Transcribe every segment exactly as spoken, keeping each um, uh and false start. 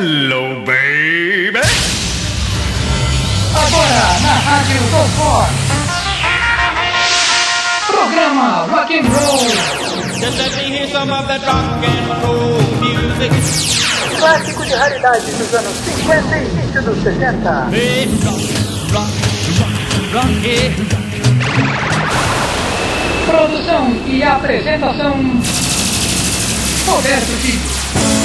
Hello, baby! Agora na Rádio dos Fox, programa Rock and Roll. Just let me hear some of that rock and roll music. Clássico de raridade dos anos cinquenta e início dos sessenta. Hey, rock, rock, rock, rock, yeah. Produção e apresentação Roberto Filho.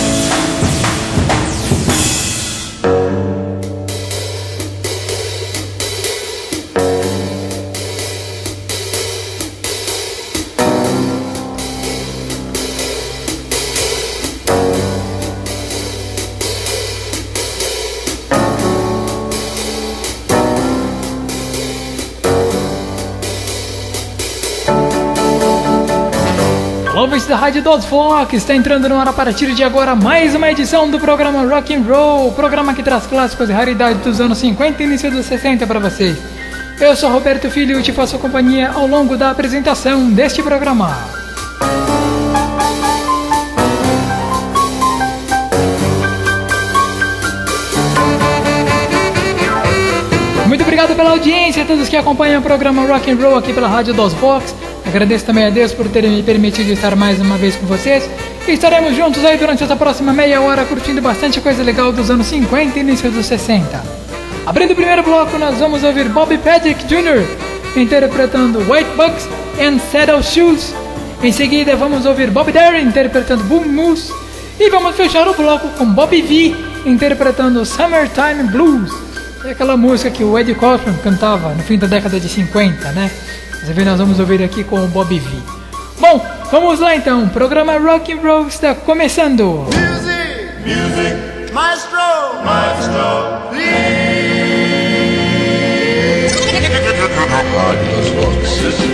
Ouvintes da Rádio dos Fox, está entrando no ar a partir de agora mais uma edição do programa Rock and Roll, programa que traz clássicos e raridades dos anos cinquenta e início dos sessenta para vocês. Eu sou Roberto Filho e te faço companhia ao longo da apresentação deste programa. Muito obrigado pela audiência a todos que acompanham o programa Rock and Roll aqui pela Rádio dos Fox. Agradeço também a Deus por terem me permitido estar mais uma vez com vocês. E estaremos juntos aí durante essa próxima meia hora curtindo bastante coisa legal dos anos cinquenta e início dos sessenta. Abrindo o primeiro bloco, nós vamos ouvir Bobby Patrick Júnior interpretando White Bucks and Saddle Shoes. Em seguida vamos ouvir Bob Derry interpretando Boom Moose. E vamos fechar o bloco com Bobby V interpretando Summertime Blues. É aquela música que o Eddie Cochran cantava no fim da década de cinquenta, né? Você vê, nós vamos ouvir aqui com o Bobby V. Bom, vamos lá então. O programa Rock and Roll está começando. Music, music, maestro, maestro, please. Rádio dos Fox.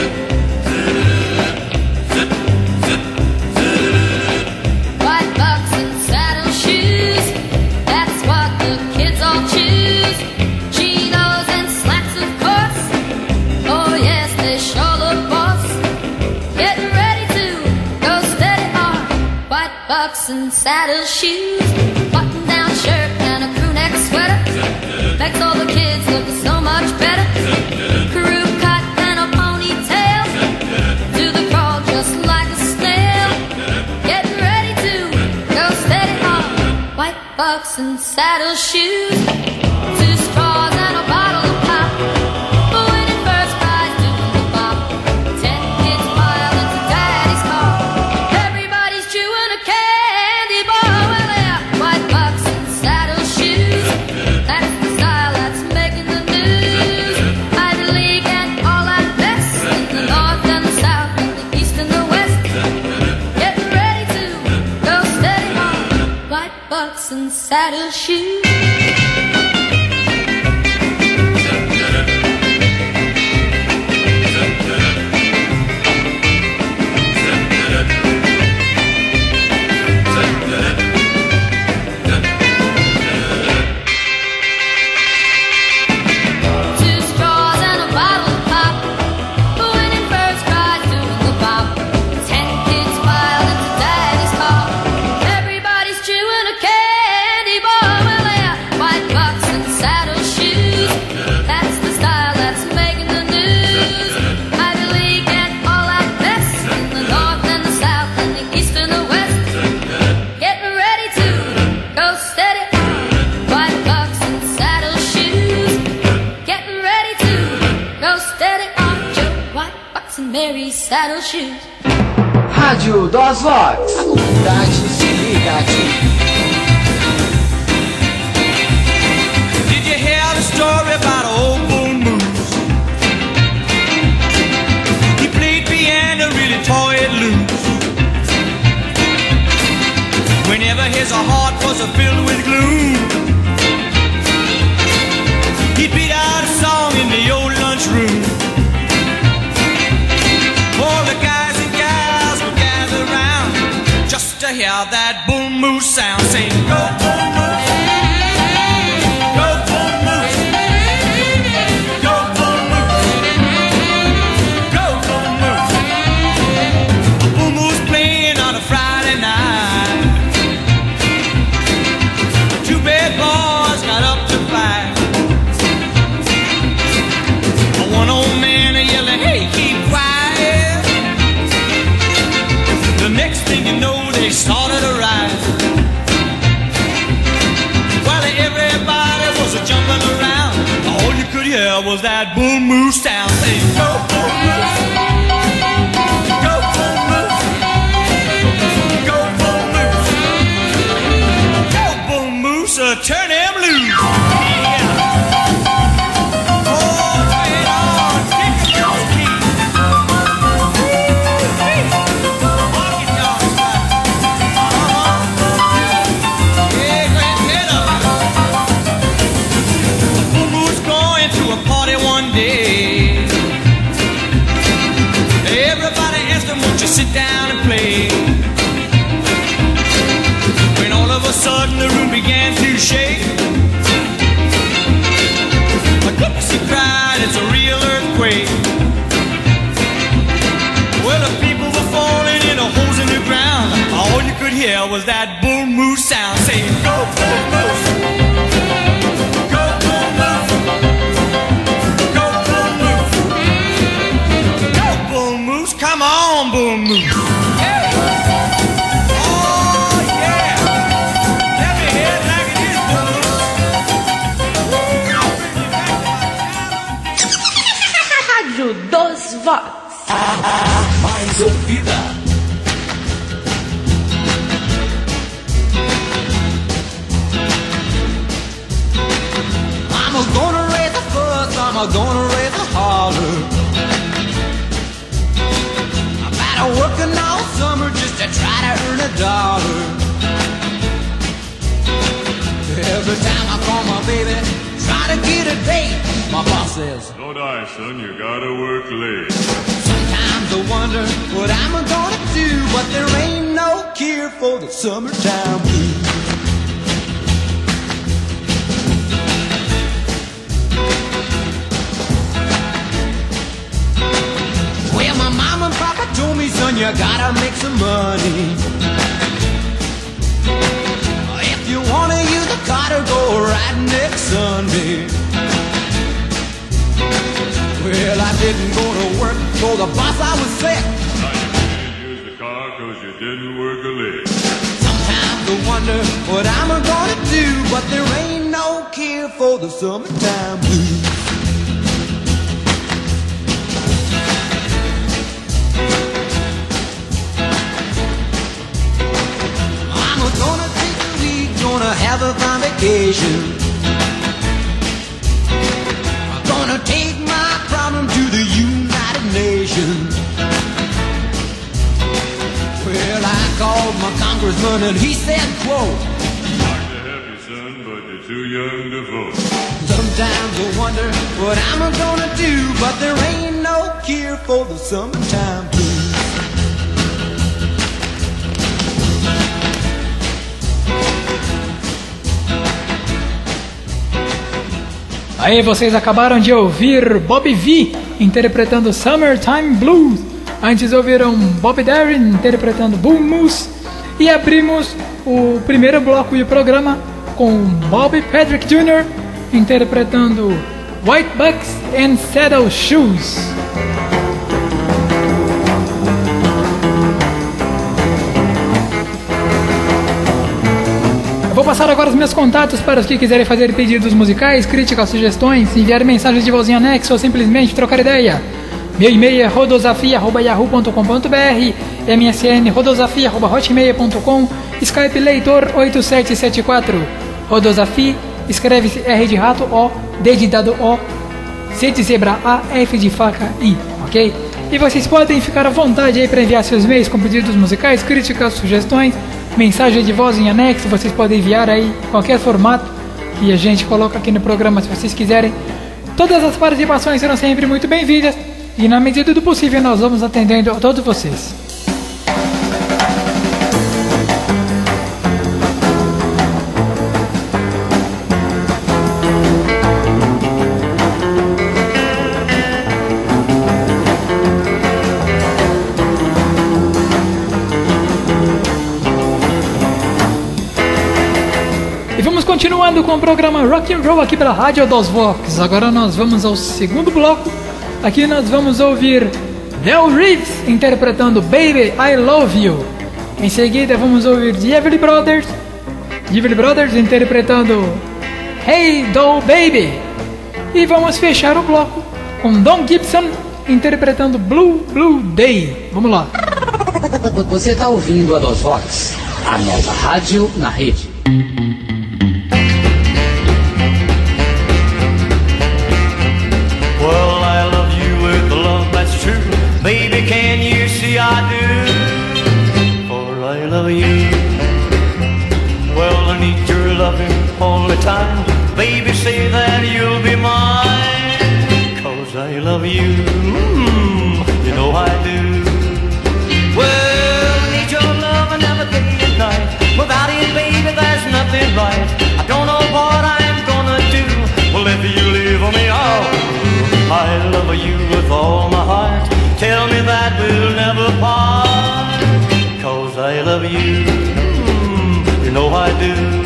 White bucks and saddle shoes, that's what the kids all choose. Chinos and slacks, of course. Oh yes, they sure look boss. Getting ready to go steady on. White bucks and saddle shoes, button down shirt and a crew neck sweater. Makes all the kids look so much better. Crew cut and a ponytail, do the crawl just like a snail. Getting ready to go steady on. White bucks and saddle shoes, two straws and a bottle of pop. Winning first prize doing the bop. Ten kids piled into daddy's car. Everybody's chewing a candy bar. Well, yeah, white bucks and saddle shoes, that's the style that's making the news. Ivy League and all that best, in the north and the south, and the east and the west. Getting ready to go steady on. White bucks and saddle shoes. Two straws and a bottle of pop. Winning first prize doing the bop. Ten kids piled into daddy's car. Everybody's chewing a candy bar. Well, yeah, white bucks and saddle shoes, that's the style that's making the news. Ivy League and all that best, in the north and the south and the east and the west. Getting ready to go steady on. White bucks and saddle shoes, getting ready to go steady on. Joe White bucks and Mary saddle shoes. Rádio dos Fox. A comunidade se liga aqui. Did you hear the story about old Bull Moose? He played piano, really tore it loose. Whenever his heart was filled with gloom, he'd beat out a song in the old lunchroom. All the guys and gals would gather round just to hear that Bull Moose sound. Sing, go Bull Moose, go Bull Moose, go Bull Moose, go Bull Moose. A Bull Moose playing on a Friday night. was that boom moose sound. Say, go boom moose. Go boom moose. Go boom moose. Go boom moose, uh, turn them loose. Yeah. Oh, wait on, kick the goose key. Walk it, y'all. Uh-huh. Yeah, Grand Pedal. Boom moose going to a party one day. Everybody asked him, won't you sit down and play? When all of a sudden the room began to shake. My goodness, he cried, it's a real earthquake. Well, the people were falling in a holes in the ground. All you could hear was that boom moose sound saying, go boom moose. Go boom moose. Go boom moose. Go boom moose. Come on, boom moose. Yeah. Oh, yeah. Let me hear it like it is, boom moose. Rádio dos Vox. Mais ouvida. I'm a gonna raise a fuss, I'm a gonna raise a holler. I'm about working all summer just to try to earn a dollar. Every time I call my baby, try to get a date, my boss says, No die, son, you gotta work late. sometimes I wonder what I'm gonna do, but there ain't no cure for the summertime blues. Well, my mom and papa told me, son, you gotta make some money. If you wanna use the car to go riding next Sunday. Well, I didn't go to work for the boss I was set. Now you can't use the car cause you didn't work a lick. Sometimes I wonder what I'm gonna do, but there ain't no cure for the summertime blues. I'm gonna take a week, gonna have a fine vacation. I'm gonna take my problem to the United Nations. Well, I called my congressman and he said, quote, Like to help you, son, but you're too young to vote. sometimes I wonder what I'm gonna do, but there ain't no cure for the summertime blues. Aí vocês acabaram de ouvir Bobby V interpretando Summertime Blues. Antes ouviram Bob Darin interpretando Boom Moose. E abrimos o primeiro bloco do programa com Bobby Patrick Júnior interpretando White Bucks and Saddle Shoes. Vou passar agora os meus contatos para os que quiserem fazer pedidos musicais, críticas, sugestões, enviar mensagens de voz em anexo ou simplesmente trocar ideia. Meu e-mail é rodosafia arroba yahoo ponto com ponto br, M S N rodosafia arroba hotmail ponto com, Skype leitor oito sete sete quatro. Rodosafia escreve-se R de rato, O, D de dado O, C de zebra A, F de faca I, ok? E vocês podem ficar à vontade aí para enviar seus e-mails com pedidos musicais, críticas, sugestões, mensagem de voz em anexo. Vocês podem enviar aí qualquer formato que a gente coloca aqui no programa se vocês quiserem. Todas as participações serão sempre muito bem-vindas e na medida do possível nós vamos atendendo a todos vocês. Continuando com o programa Rock and Roll aqui pela Rádio dos Vox. Agora nós vamos ao segundo bloco. Aqui nós vamos ouvir Del Reeves interpretando Baby I Love You. Em seguida vamos ouvir The Everly Brothers The Everly Brothers interpretando Hey Doll Baby. E vamos fechar o bloco com Don Gibson interpretando Blue Blue Day. Vamos lá. Você está ouvindo a Dos Vox, a nova rádio na rede. Well, I love you with a love that's true. Baby, can you see I do? For I love you. Well, I need your loving all the time. Baby, say that you'll be mine. Cause I love you. Mm, you know I do. Well, I need your love another day and night. Without it, baby, there's nothing right. I don't know what I'm gonna do. Well, if you leave me, oh, I love you with all my heart. Tell me that we'll never part. Cause I love you, mm, you know I do.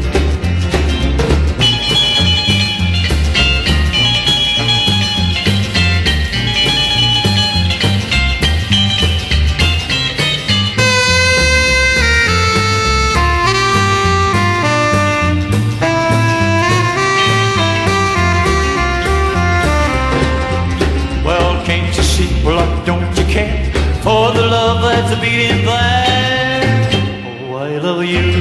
Well, don't you care for the love that's beating there? Oh, I love you.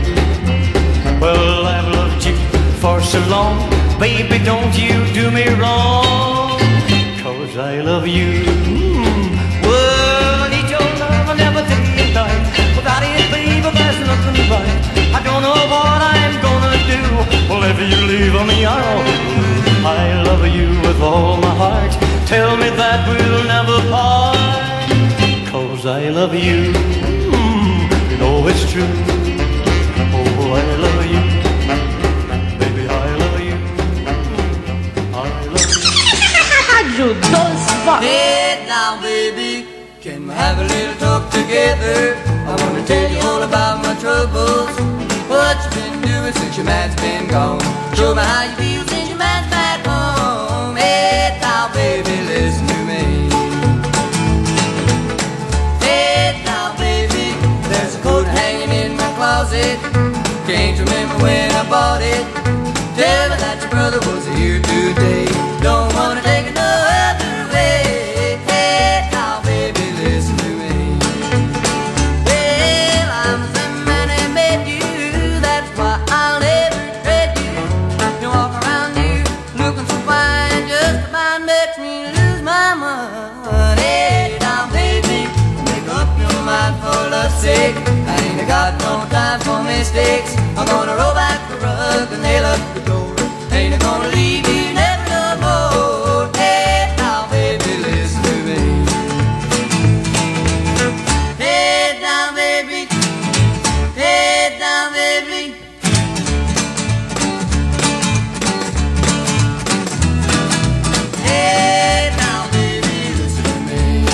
Well, I've loved you for so long. Baby, don't you do me wrong. Cause I love you. Mm. Well, I need your love never day and night. Without it, baby, there's nothing right. I don't know what I'm gonna do. Well, if you leave me, I'll I love you with all my heart. Tell me that we'll never part. Cause I love you, mm, you know it's true. Oh, I love you. Baby, I love you. I love you. Rádio Dos Vox. Hey now, baby, can we have a little talk together? I wanna tell you all about my troubles. What you been doing since your man's been gone? Show me how you feel since your man's back home. Hey now, baby, listen to me. Hey now, baby, there's a coat hanging in my closet. Can't remember when I bought it. Tell me that your brother was here today. Don't wanna take it no other way. Hey now, baby, listen to me. Well, I'm the man that made you. That's why I'll never trade you. You walk around you looking so fine, just about makes me lose my mind. Hey now, baby, make up your mind for love's sake. I ain't got no time for mistakes. I'm gonna roll back the rug and nail up the door. Ain't gonna leave you never no more. Hey now, baby, listen to me. Hey now, baby. Hey now, baby. Hey now, baby, listen to me.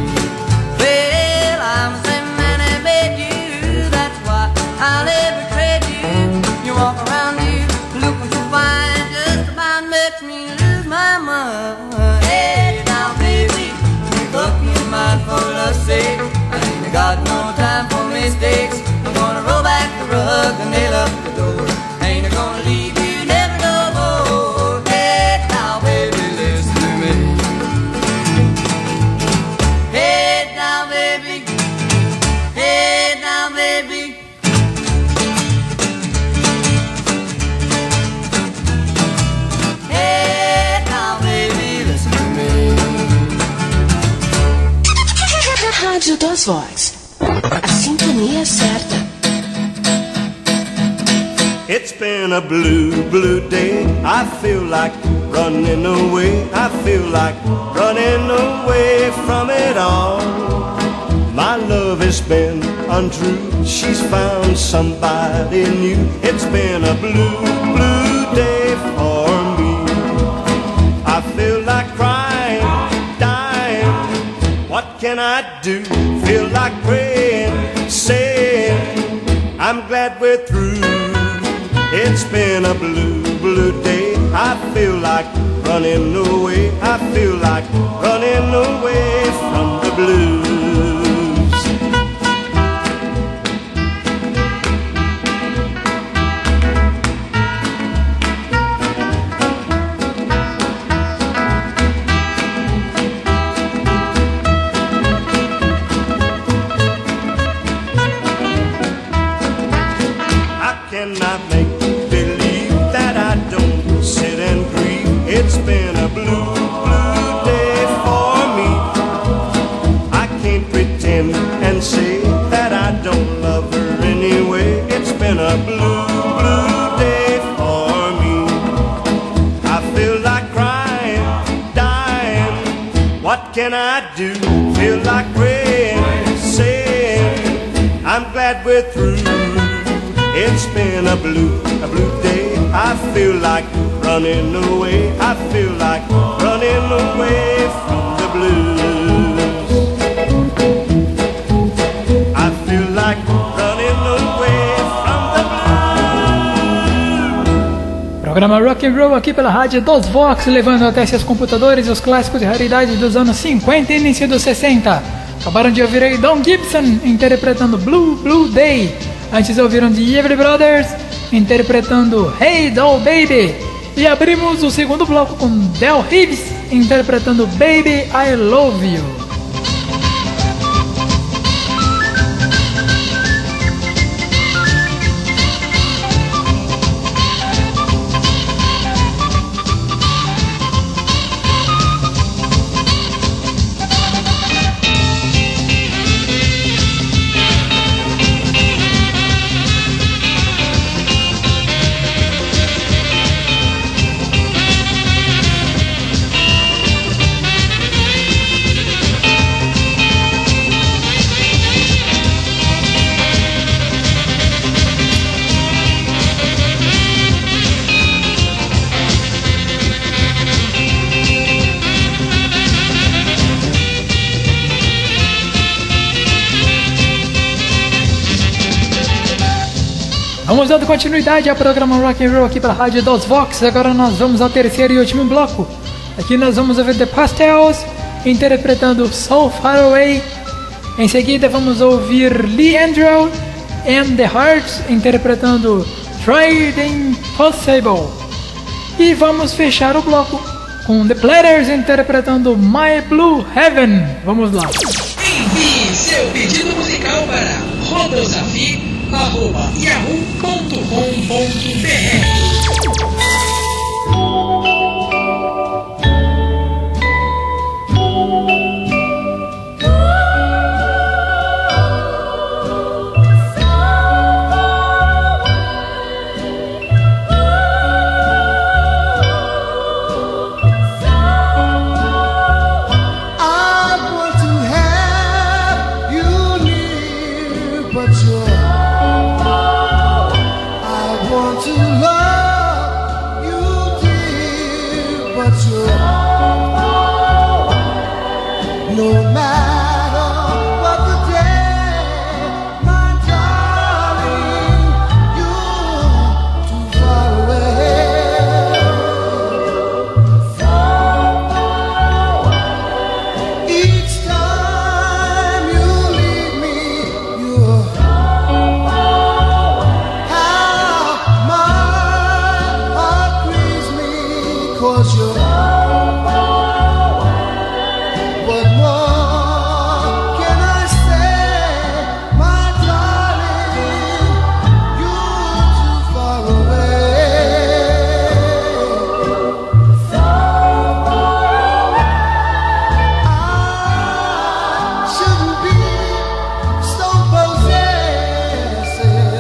Well, I'm the same man that made you. That's why I'll never trade you. You walk around you looking so fine, just about makes me lose my mind. Hey now, baby, make up your mind for love's sake. I ain't got no time for mistakes. I'm gonna roll back the rug and nail up the door. Ain't gonna leave you never no more. Hey now, baby, listen to me. Hey now, baby. Hey now, baby. Hey now, baby, listen to me. Rádio Dos Vox. A sintonia certa. It's been a blue, blue day. I feel like running away. I feel like running away from it all. My love has been untrue. She's found somebody new. It's been a blue, blue day for me. I feel like crying, dying. What can I do? Feel like praying, saying I'm glad we're through. It's been a blue, blue day. I feel like running away. I feel like running away from the blues. cannot make believe that I don't sit and grieve. It's been a blue, blue day for me. I can't pretend and say that I don't love her anyway. It's been a blue, blue day for me. I feel like crying, dying. What can I do? Feel like praying, saying I'm glad we're through. It's been a blue, a blue day. I feel like running away. I feel like running away from the blues. I feel like running away from the blues. Programa Rock and Roll aqui pela rádio dos Vox, levando até seus computadores os clássicos e raridades dos anos cinquenta e início dos sessenta. Acabaram de ouvir aí Don Gibson interpretando Blue Blue Day. Antes ouviram de Everly Brothers interpretando Hey Doll Baby. E abrimos o segundo bloco com Del Reeves interpretando Baby I Love You. Vamos dando continuidade ao programa Rock and Roll aqui pela rádio dos Vox. Agora nós vamos ao terceiro e último bloco. Aqui nós vamos ouvir The Pastels interpretando So Far Away. Em seguida vamos ouvir Lee Andrew and The Hearts interpretando Try the Impossible. E vamos fechar o bloco com The Platters interpretando My Blue Heaven. Vamos lá. Envie seu pedido musical para rodosafi arroba yahoo ponto com ponto br.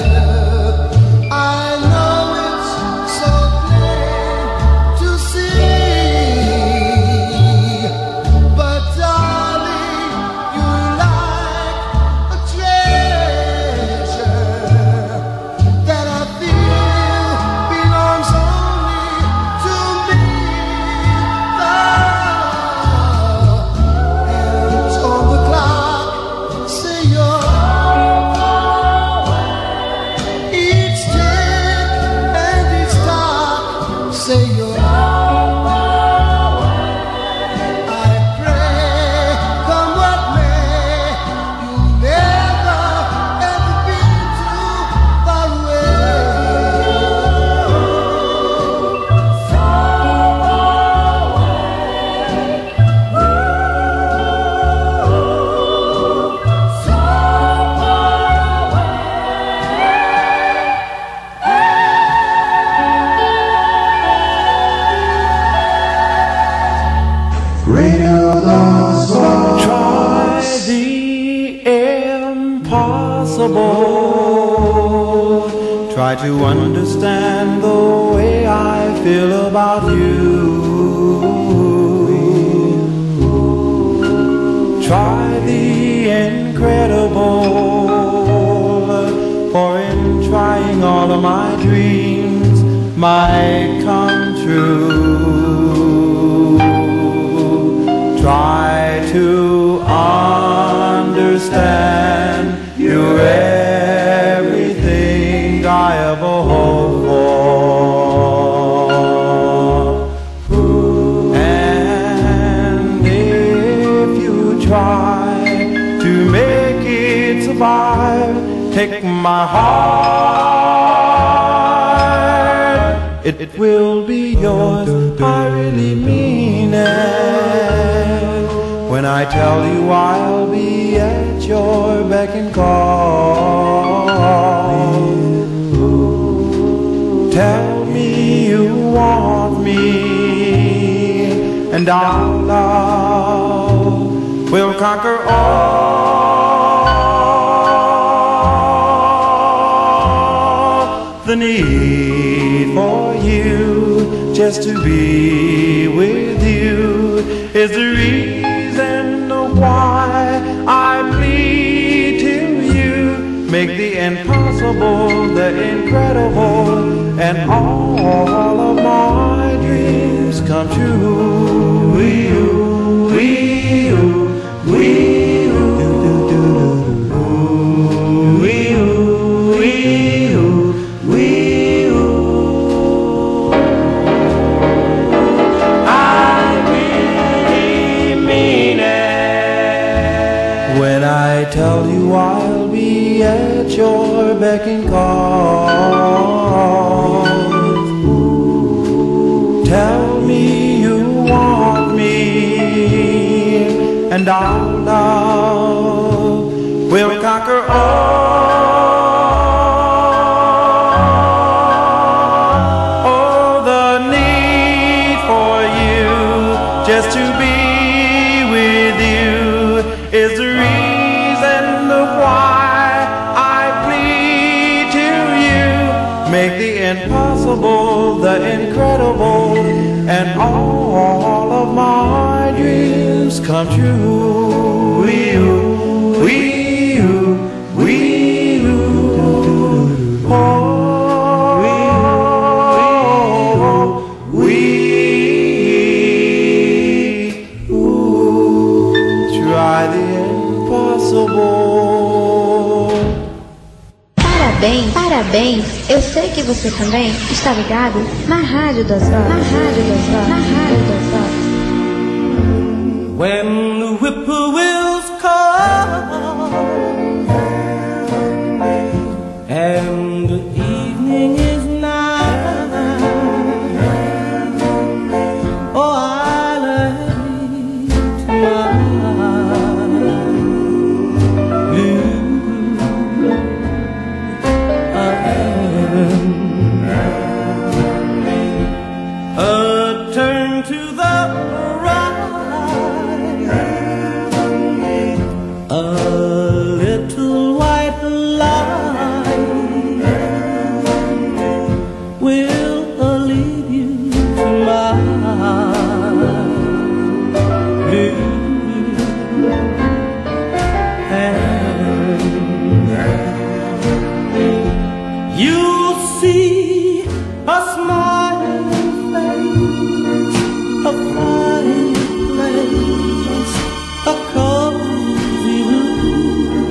See Radio Dos Vox. Try the impossible. Try to understand the way I feel about you. Try the incredible, for in trying all of my dreams might come true. Try to understand you're everything I ever hoped for. And if you try to make it survive, take my heart, it will be yours. I really mean it when I tell you I'll be at your beck and call. Tell me you want me, and our love will conquer all. The need for you just to be with you is the reason why I plead to you. Make the impossible the incredible, and all of my dreams come true. We you, we you, we you, we you, we you, we you. I really mean it when I tell you I'll be at your beck and call. Tell me you want me, and our love will conquer all. Oh, the need for you just to be with you is the reason why I plead to you. Make the impossible the incredible, and all of my dreams come true. We you, we you, we you. Oh, we you. Try the impossible. Parabéns, parabéns. Eu sei que você também está ligado na Rádio dos Vox, na Rádio dos Vox, na Rádio dos Vox. When the whippoorwills call and the evening is nigh, oh, I lay to my blue heaven. Uh, turn to the right, a little white light will lead you to my blue heaven. You'll see a smiling face, a fireplace, a cozy room,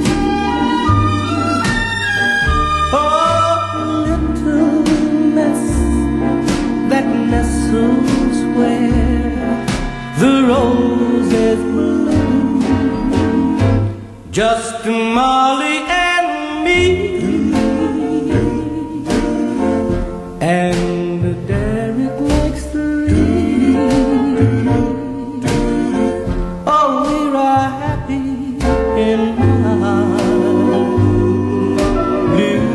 a little nest that nestles where the roses bloom. Just Molly and me, and Derek makes three. Oh, we're happy in my blue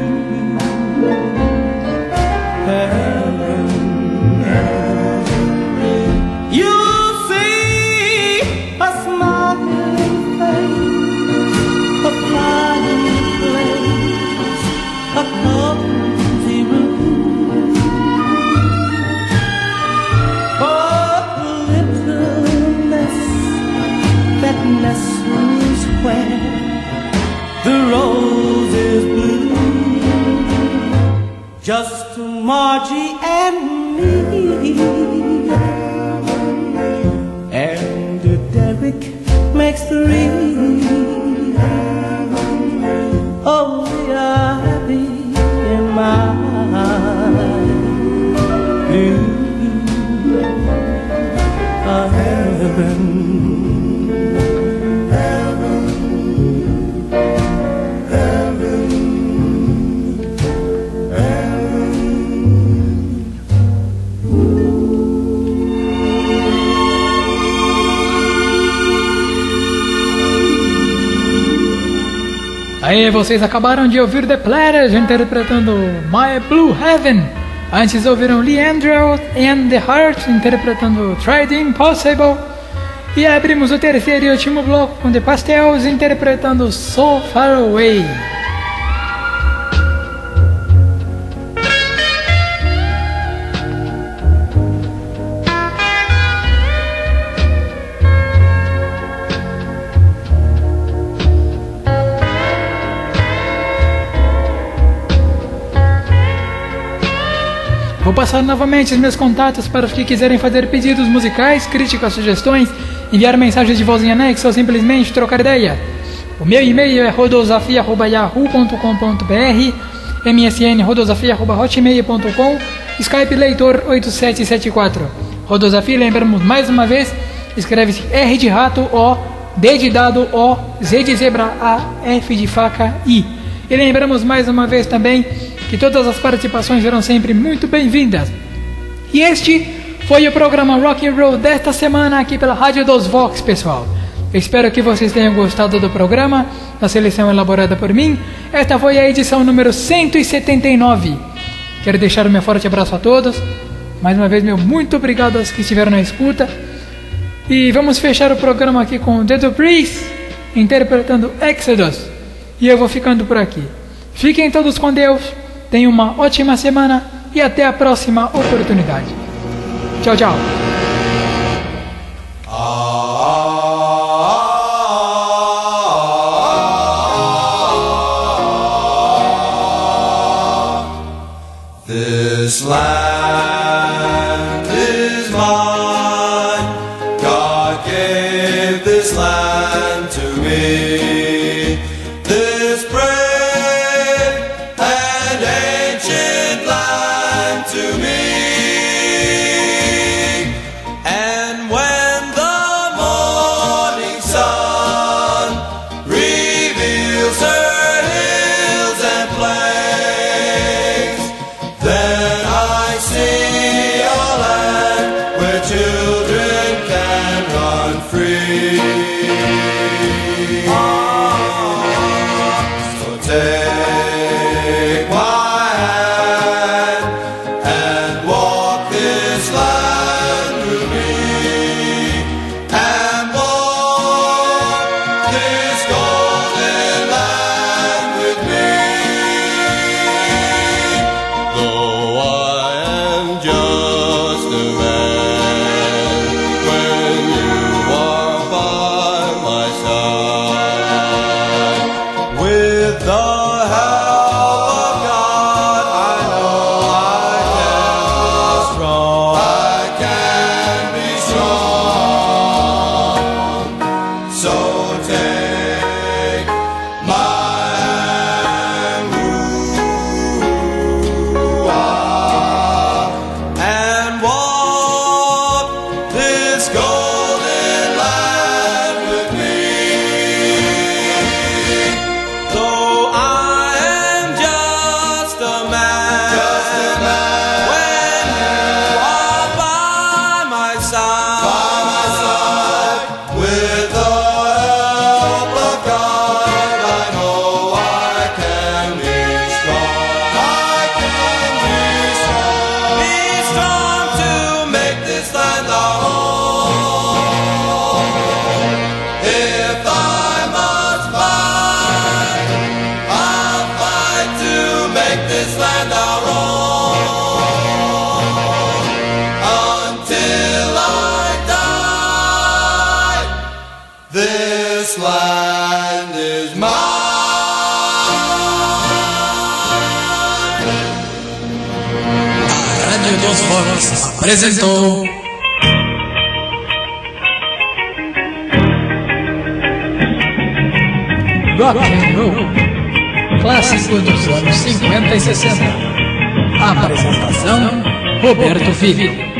heaven. You'll see just Margie and me. And Derek makes three. Oh, we are happy in my blue heaven. Aí, vocês acabaram de ouvir The Platters interpretando My Blue Heaven. Antes ouviram Leandro and the Heart interpretando Try the Impossible. E abrimos o terceiro e último bloco com The Pastels interpretando So Far Away. Vou passar novamente os meus contatos para os que quiserem fazer pedidos musicais, críticas, sugestões, enviar mensagens de voz em anexo ou simplesmente trocar ideia. O meu e-mail é rodosafia arroba yahoo ponto com ponto br, msn rodosafia arroba hotmail ponto com, Skype leitor oito sete sete quatro. Rodosafia, lembramos mais uma vez, escreve-se R de rato O, D de dado O, Z de zebra A, F de faca I. E lembramos mais uma vez também que todas as participações serão sempre muito bem-vindas. E este foi o programa Rock and Roll desta semana aqui pela Rádio dos Vox, pessoal. Eu espero que vocês tenham gostado do programa, da seleção elaborada por mim. Esta foi a edição número cento e setenta e nove. Quero deixar o meu forte abraço a todos. Mais uma vez, meu muito obrigado aos que estiveram na escuta. E vamos fechar o programa aqui com The Duprees interpretando Exodus. E eu vou ficando por aqui. Fiquem todos com Deus. Tenham uma ótima semana e até a próxima oportunidade. Tchau, tchau. This land is mine. God gave this land to me. This brave and ancient land to me. And when the morning sun reveals her hills and plains, then I see a land where children can run free. So take my hand and walk Rádio dos Vox apresentou Rock and Roll, clássicos dos anos cinquenta e sessenta. Apresentação: Roberto Filho.